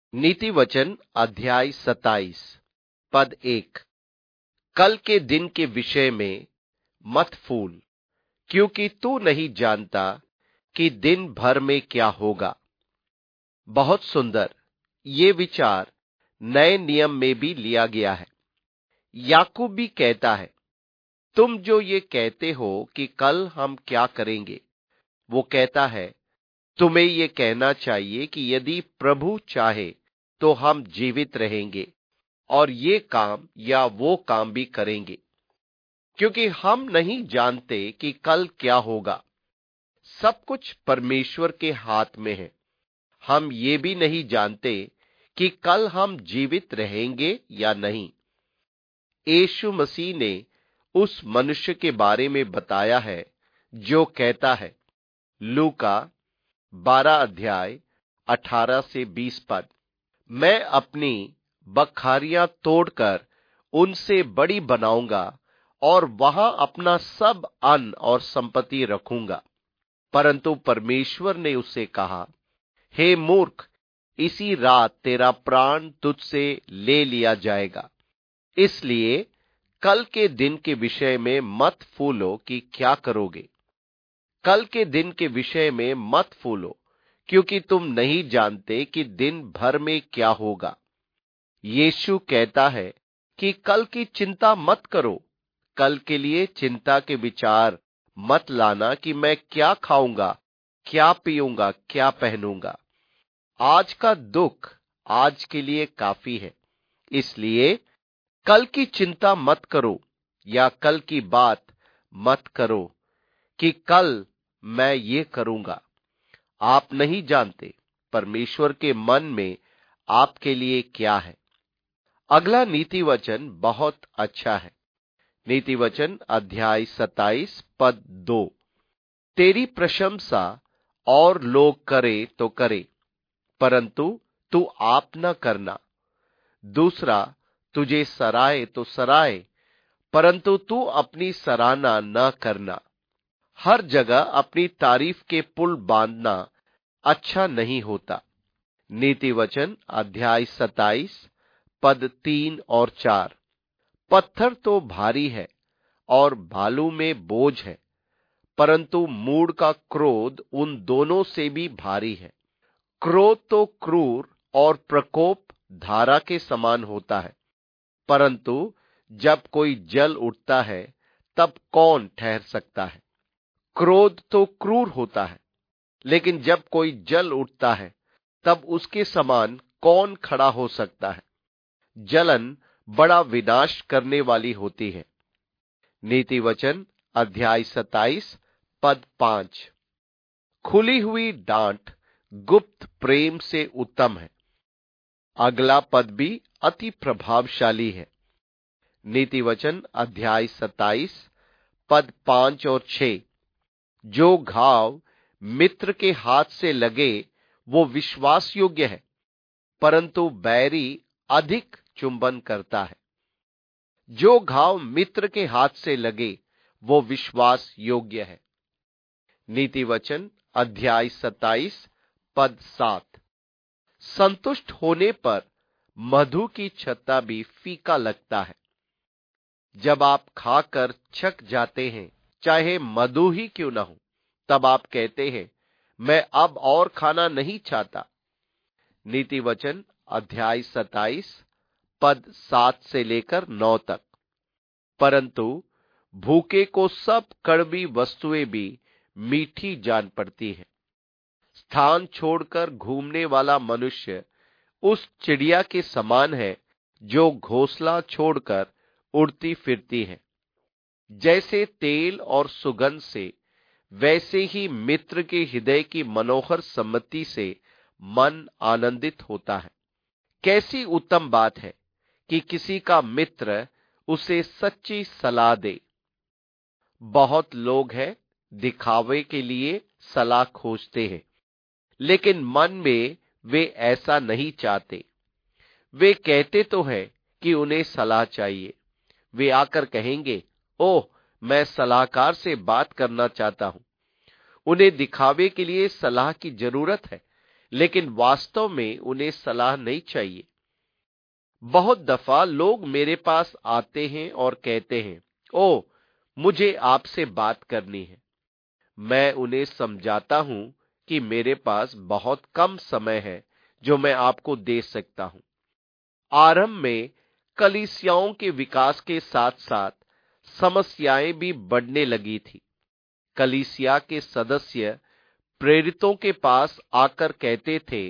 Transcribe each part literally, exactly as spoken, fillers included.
नीति वचन अध्याय सताइस पद एक। कल के दिन के विषय में मत फूल, क्योंकि तू नहीं जानता कि दिन भर में क्या होगा। बहुत सुंदर, ये विचार नए नियम में भी लिया गया है। याकूब भी कहता है, तुम जो ये कहते हो कि कल हम क्या करेंगे, वो कहता है तुम्हें ये कहना चाहिए कि यदि प्रभु चाहे तो हम जीवित रहेंगे और ये काम या वो काम भी करेंगे, क्योंकि हम नहीं जानते कि कल क्या होगा। सब कुछ परमेश्वर के हाथ में है। हम ये भी नहीं जानते कि कल हम जीवित रहेंगे या नहीं। यीशु मसीह ने उस मनुष्य के बारे में बताया है जो कहता है, लूका बारह अध्याय अठारह से बीस पद, मैं अपनी बखारियां तोड़कर उनसे बड़ी बनाऊंगा और वहां अपना सब अन्न और संपत्ति रखूंगा। परंतु परमेश्वर ने उससे कहा, हे मूर्ख, इसी रात तेरा प्राण तुझसे ले लिया जाएगा। इसलिए कल के दिन के विषय में मत फूलो कि क्या करोगे। कल के दिन के विषय में मत फूलो, क्योंकि तुम नहीं जानते कि दिन भर में क्या होगा। यीशु कहता है कि कल की चिंता मत करो। कल के लिए चिंता के विचार मत लाना कि मैं क्या खाऊंगा, क्या पीऊंगा, क्या पहनूंगा। आज का दुख आज के लिए काफी है। इसलिए कल की चिंता मत करो या कल की बात मत करो कि कल मैं ये करूंगा। आप नहीं जानते परमेश्वर के मन में आपके लिए क्या है। अगला नीति वचन बहुत अच्छा है। नीति वचन अध्याय सताइस पद दो। तेरी प्रशंसा और लोग करे तो करे, परंतु तू आप न करना। दूसरा तुझे सराय तो सराय, परंतु तू अपनी सराहना न करना। हर जगह अपनी तारीफ के पुल बांधना अच्छा नहीं होता। नीति वचन अध्याय सताइस पद तीन और चार। पत्थर तो भारी है और भालू में बोझ है, परंतु मूढ़ का क्रोध उन दोनों से भी भारी है। क्रोध तो क्रूर और प्रकोप धारा के समान होता है, परंतु जब कोई जल उठता है तब कौन ठहर सकता है। क्रोध तो क्रूर होता है, लेकिन जब कोई जल उठता है तब उसके समान कौन खड़ा हो सकता है। जलन बड़ा विनाश करने वाली होती है। नीति वचन अध्याय सताइस पद पांच। खुली हुई डांट गुप्त प्रेम से उत्तम है। अगला पद भी अति प्रभावशाली है। नीति वचन अध्याय सताइस पद पांच और छह। जो घाव मित्र के हाथ से लगे वो विश्वास योग्य है, परंतु बैरी अधिक चुंबन करता है। जो घाव मित्र के हाथ से लगे वो विश्वास योग्य है। नीति वचन अध्याय सताइस पद सात। संतुष्ट होने पर मधु की छत्ता भी फीका लगता है। जब आप खाकर छक जाते हैं, चाहे मधु ही क्यों ना हो, तब आप कहते हैं, मैं अब और खाना नहीं चाहता। नीति वचन अध्याय सताइस पद सात से लेकर नौ तक। परंतु भूखे को सब कड़वी वस्तुएं भी मीठी जान पड़ती है। स्थान छोड़कर घूमने वाला मनुष्य उस चिड़िया के समान है जो घोंसला छोड़कर उड़ती फिरती है। जैसे तेल और सुगंध से, वैसे ही मित्र के हृदय की मनोहर सम्मति से मन आनंदित होता है। कैसी उत्तम बात है कि किसी का मित्र उसे सच्ची सलाह दे। बहुत लोग हैं दिखावे के लिए सलाह खोजते हैं, लेकिन मन में वे ऐसा नहीं चाहते। वे कहते तो हैं कि उन्हें सलाह चाहिए। वे आकर कहेंगे, ओह, मैं सलाहकार से बात करना चाहता हूं। उन्हें दिखावे के लिए सलाह की जरूरत है, लेकिन वास्तव में उन्हें सलाह नहीं चाहिए। बहुत दफा लोग मेरे पास आते हैं और कहते हैं, ओ, मुझे आपसे बात करनी है। मैं उन्हें समझाता हूं कि मेरे पास बहुत कम समय है जो मैं आपको दे सकता हूं। आरंभ में कलीसियाओं के विकास के साथ साथ समस्याएं भी बढ़ने लगी थी। कलीसिया के सदस्य प्रेरितों के पास आकर कहते थे,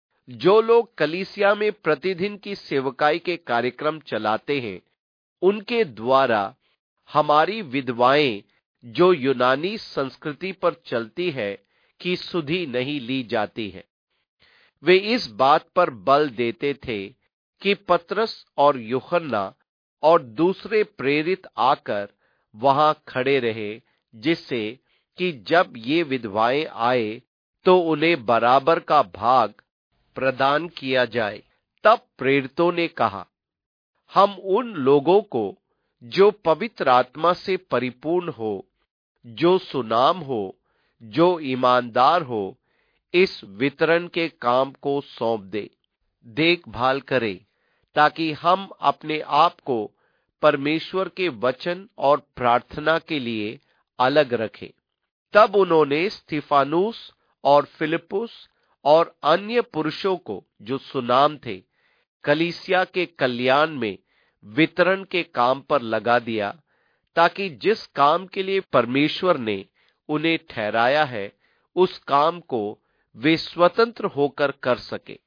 जो लोग कलीसिया में प्रतिदिन की सेवकाई के कार्यक्रम चलाते हैं, उनके द्वारा हमारी विधवाएं जो यूनानी संस्कृति पर चलती है की सुधि नहीं ली जाती है। वे इस बात पर बल देते थे कि पतरस और यूहन्ना और दूसरे प्रेरित आकर वहां खड़े रहे, जिससे कि जब ये विधवाएं आए तो उन्हें बराबर का भाग प्रदान किया जाए। तब प्रेरितों ने कहा, हम उन लोगों को जो पवित्र आत्मा से परिपूर्ण हो, जो सुनाम हो, जो ईमानदार हो, इस वितरण के काम को सौंप दे, देखभाल करे, ताकि हम अपने आप को परमेश्वर के वचन और प्रार्थना के लिए अलग रखें। तब उन्होंने स्तिफानुस और फिलिपुस और अन्य पुरुषों को, जो सुनाम थे, कलीसिया के कल्याण में वितरण के काम पर लगा दिया, ताकि जिस काम के लिए परमेश्वर ने उन्हें ठहराया है, उस काम को वे स्वतंत्र होकर कर सके।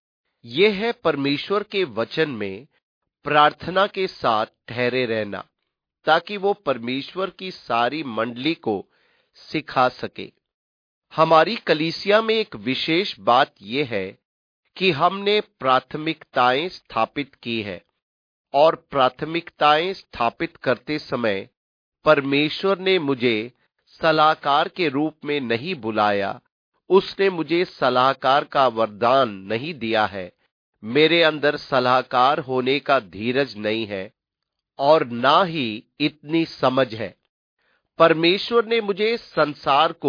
यह है परमेश्वर के वचन में प्रार्थना के साथ ठहरे रहना, ताकि वो परमेश्वर की सारी मंडली को सिखा सके। हमारी कलीसिया में एक विशेष बात यह है कि हमने प्राथमिकताएं स्थापित की है, और प्राथमिकताएं स्थापित करते समय परमेश्वर ने मुझे सलाहकार के रूप में नहीं बुलाया। उसने मुझे सलाहकार का वरदान नहीं दिया है। मेरे अंदर सलाहकार होने का धीरज नहीं है और ना ही इतनी समझ है। परमेश्वर ने मुझे संसार को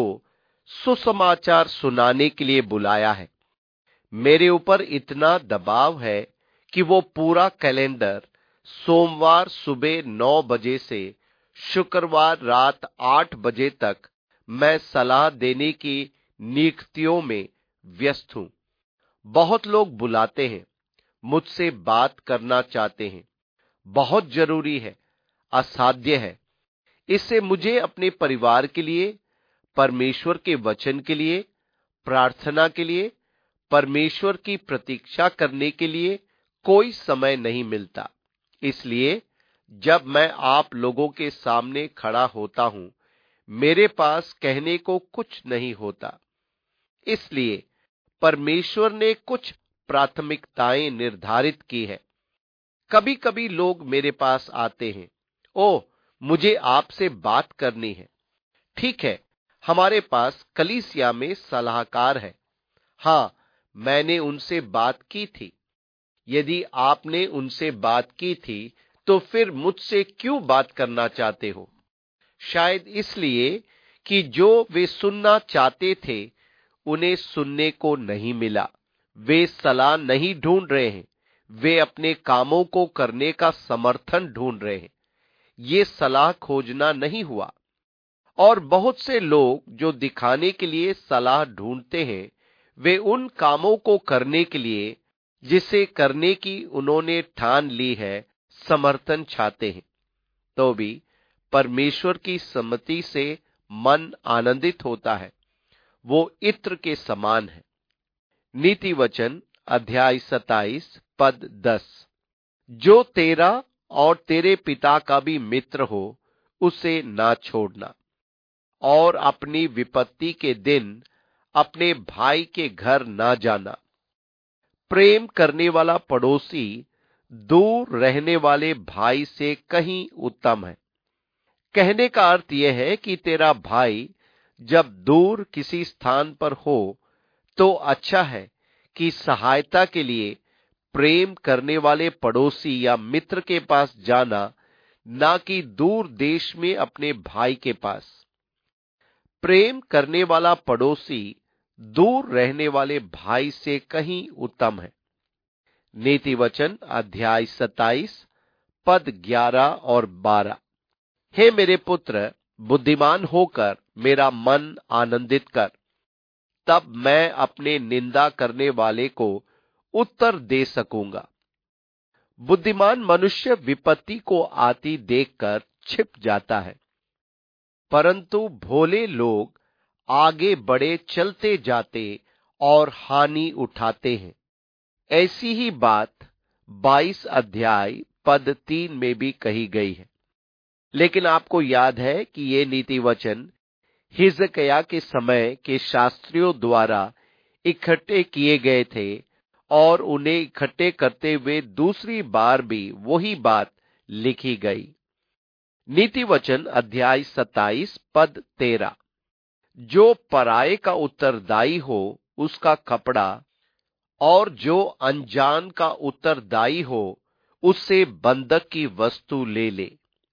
सुसमाचार सुनाने के लिए बुलाया है। मेरे ऊपर इतना दबाव है कि वो पूरा कैलेंडर सोमवार सुबह नौ बजे से शुक्रवार रात आठ बजे तक मैं सलाह देने की नियुक्तियों में व्यस्त हूं। बहुत लोग बुलाते हैं, मुझसे बात करना चाहते हैं, बहुत जरूरी है, असाध्य है। इससे मुझे अपने परिवार के लिए, परमेश्वर के वचन के लिए, प्रार्थना के लिए, परमेश्वर की प्रतीक्षा करने के लिए कोई समय नहीं मिलता। इसलिए जब मैं आप लोगों के सामने खड़ा होता हूं, मेरे पास कहने को कुछ नहीं होता। इसलिए परमेश्वर ने कुछ प्राथमिकताएं निर्धारित की है। कभी कभी लोग मेरे पास आते हैं, ओ, मुझे आपसे बात करनी है। ठीक है, हमारे पास कलीसिया में सलाहकार है। हां, मैंने उनसे बात की थी। यदि आपने उनसे बात की थी तो फिर मुझसे क्यों बात करना चाहते हो? शायद इसलिए कि जो वे सुनना चाहते थे उन्हें सुनने को नहीं मिला। वे सलाह नहीं ढूंढ रहे हैं, वे अपने कामों को करने का समर्थन ढूंढ रहे हैं। ये सलाह खोजना नहीं हुआ। और बहुत से लोग जो दिखाने के लिए सलाह ढूंढते हैं, वे उन कामों को करने के लिए जिसे करने की उन्होंने ठान ली है समर्थन चाहते हैं। तो भी परमेश्वर की सम्मति से मन आनंदित होता है। वो इत्र के समान है। नीति वचन अध्याय सताइस पद दस। जो तेरा और तेरे पिता का भी मित्र हो, उसे ना छोड़ना, और अपनी विपत्ति के दिन अपने भाई के घर ना जाना। प्रेम करने वाला पड़ोसी दूर रहने वाले भाई से कहीं उत्तम है। कहने का अर्थ यह है कि तेरा भाई जब दूर किसी स्थान पर हो तो अच्छा है कि सहायता के लिए प्रेम करने वाले पड़ोसी या मित्र के पास जाना, ना कि दूर देश में अपने भाई के पास। प्रेम करने वाला पड़ोसी दूर रहने वाले भाई से कहीं उत्तम है। नीति वचन अध्याय सत्ताईस पद ग्यारह और बारह। हे मेरे पुत्र, बुद्धिमान होकर मेरा मन आनंदित कर, तब मैं अपने निंदा करने वाले को उत्तर दे सकूंगा। बुद्धिमान मनुष्य विपत्ति को आती देखकर छिप जाता है, परंतु भोले लोग आगे बढ़े चलते जाते और हानि उठाते हैं। ऐसी ही बात बाईस अध्याय पद तीन में भी कही गई है। लेकिन आपको याद है कि ये नीति वचन हिजकिय्याह के समय के शास्त्रियों द्वारा इकट्ठे किए गए थे और उन्हें इकट्ठे करते हुए दूसरी बार भी वही बात लिखी गई। नीति वचन अध्याय सत्ताईस पद तेरह। जो पराये का उत्तरदायी हो उसका कपड़ा, और जो अनजान का उत्तरदायी हो उससे बंधक की वस्तु ले ले।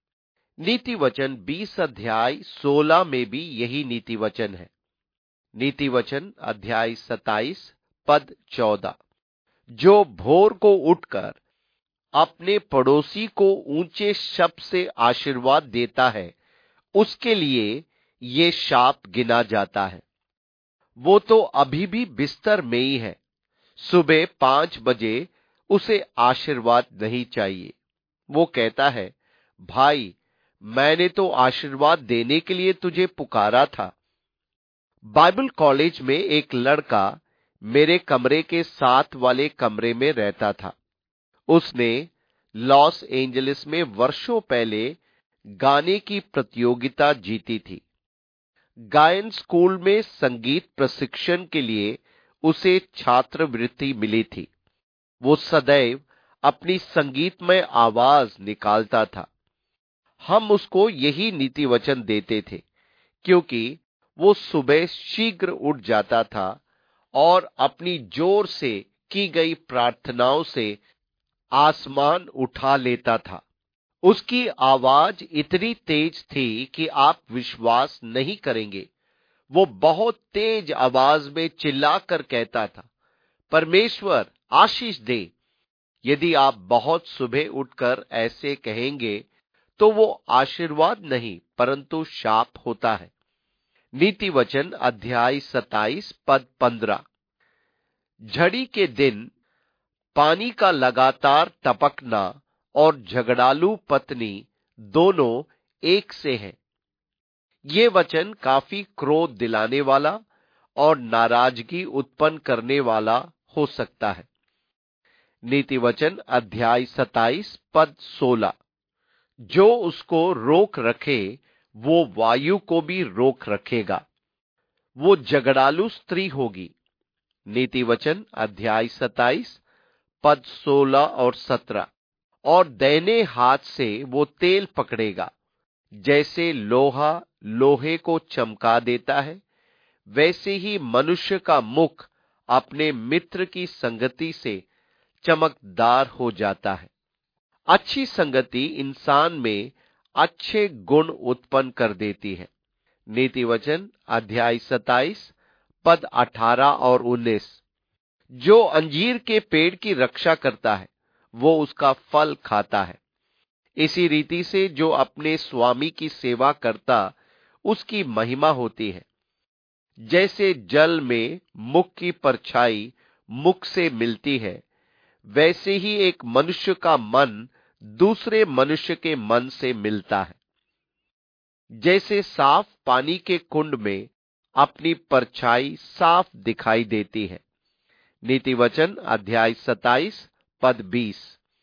नीति वचन बीस अध्याय सोलह में भी यही नीति वचन है। नीति वचन अध्याय सत्ताईस पद चौदह। जो भोर को उठकर अपने पड़ोसी को ऊंचे शब्द से आशीर्वाद देता है, उसके लिए ये शाप गिना जाता है। वो तो अभी भी बिस्तर में ही है। सुबह पांच बजे उसे आशीर्वाद नहीं चाहिए। वो कहता है, भाई, मैंने तो आशीर्वाद देने के लिए तुझे पुकारा था। बाइबल कॉलेज में एक लड़का मेरे कमरे के साथ वाले कमरे में रहता था। उसने लॉस एंजलिस में वर्षों पहले गाने की प्रतियोगिता जीती थी। गायन स्कूल में संगीत प्रशिक्षण के लिए उसे छात्रवृत्ति मिली थी। वो सदैव अपनी संगीतमय आवाज निकालता था। हम उसको यही नीति वचन देते थे, क्योंकि वो सुबह शीघ्र उठ जाता था और अपनी जोर से की गई प्रार्थनाओं से आसमान उठा लेता था। उसकी आवाज इतनी तेज थी कि आप विश्वास नहीं करेंगे। वो बहुत तेज आवाज में चिल्लाकर कहता था, परमेश्वर आशीष दे। यदि आप बहुत सुबह उठकर ऐसे कहेंगे तो वो आशीर्वाद नहीं परंतु शाप होता है। नीति वचन अध्याय सत्ताईस पद पंद्रह। झड़ी के दिन पानी का लगातार टपकना और झगड़ालू पत्नी दोनों एक से हैं। ये वचन काफी क्रोध दिलाने वाला और नाराजगी उत्पन्न करने वाला हो सकता है। नीति वचन अध्याय सत्ताईस पद सोलह। जो उसको रोक रखे वो वायु को भी रोक रखेगा। वो झगड़ालू स्त्री होगी। नीति वचन अध्याय सत्ताईस पद सोलह और सत्रह। और दाहिने हाथ से वो तेल पकड़ेगा। जैसे लोहा लोहे को चमका देता है, वैसे ही मनुष्य का मुख अपने मित्र की संगति से चमकदार हो जाता है। अच्छी संगति इंसान में अच्छे गुण उत्पन्न कर देती है। नीति वचन अध्याय सत्ताईस पद अठारह और उन्नीस। जो अंजीर के पेड़ की रक्षा करता है वो उसका फल खाता है। इसी रीति से जो अपने स्वामी की सेवा करता उसकी महिमा होती है। जैसे जल में मुख की परछाई मुख से मिलती है, वैसे ही एक मनुष्य का मन दूसरे मनुष्य के मन से मिलता है। जैसे साफ पानी के कुंड में अपनी परछाई साफ दिखाई देती है। नीति वचन अध्याय सत्ताईस पद बीस।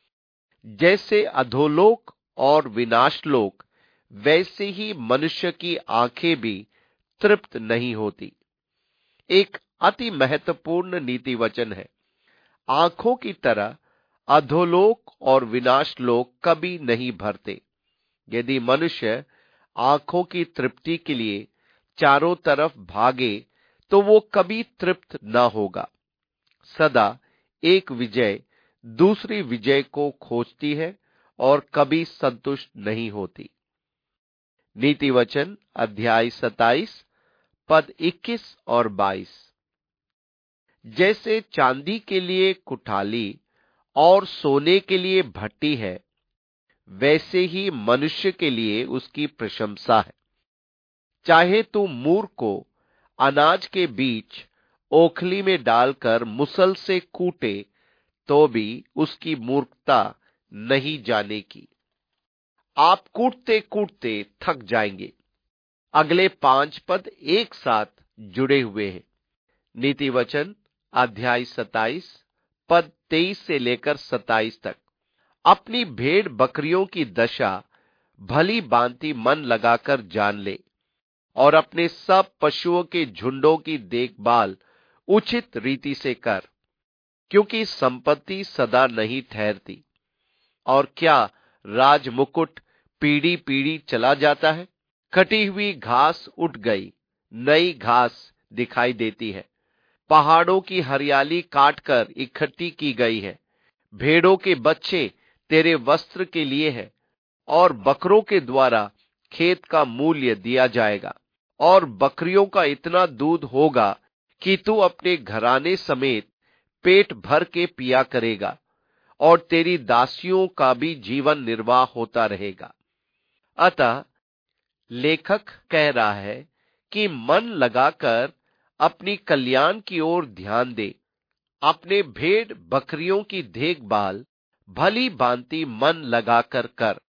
जैसे अधोलोक और विनाशलोक, वैसे ही मनुष्य की आंखें भी तृप्त नहीं होती। एक अति महत्वपूर्ण नीति वचन है। आंखों की तरह अधोलोक और विनाशलोक कभी नहीं भरते। यदि मनुष्य आंखों की तृप्ति के लिए चारों तरफ भागे तो वो कभी तृप्त न होगा। सदा एक विजय दूसरी विजय को खोजती है और कभी संतुष्ट नहीं होती। नीति वचन अध्याय सत्ताईस पद इक्कीस और बाईस। जैसे चांदी के लिए कुठाली और सोने के लिए भट्टी है, वैसे ही मनुष्य के लिए उसकी प्रशंसा है। चाहे तू मूर्ख को अनाज के बीच ओखली में डालकर मुसल से कूटे, तो भी उसकी मूर्खता नहीं जाने की। आप कूटते कूटते थक जाएंगे। अगले पांच पद एक साथ जुड़े हुए हैं। नीति वचन अध्याय सत्ताईस पद तेईस से लेकर सत्ताईस तक। अपनी भेड़ बकरियों की दशा भली भांति मन लगाकर जान ले, और अपने सब पशुओं के झुंडों की देखभाल उचित रीति से कर, क्योंकि संपत्ति सदा नहीं ठहरती, और क्या राजमुकुट पीढ़ी पीढ़ी चला जाता है। कटी हुई घास उठ गई, नई घास दिखाई देती है। पहाड़ों की हरियाली काटकर इकट्ठी की गई है। भेड़ों के बच्चे तेरे वस्त्र के लिए है, और बकरों के द्वारा खेत का मूल्य दिया जाएगा। और बकरियों का इतना दूध होगा कि तू अपने घराने समेत पेट भर के पिया करेगा, और तेरी दासियों का भी जीवन निर्वाह होता रहेगा। अतः लेखक कह रहा है कि मन लगाकर अपनी कल्याण की ओर ध्यान दे। अपने भेड़ बकरियों की देखभाल भली भांति मन लगाकर कर।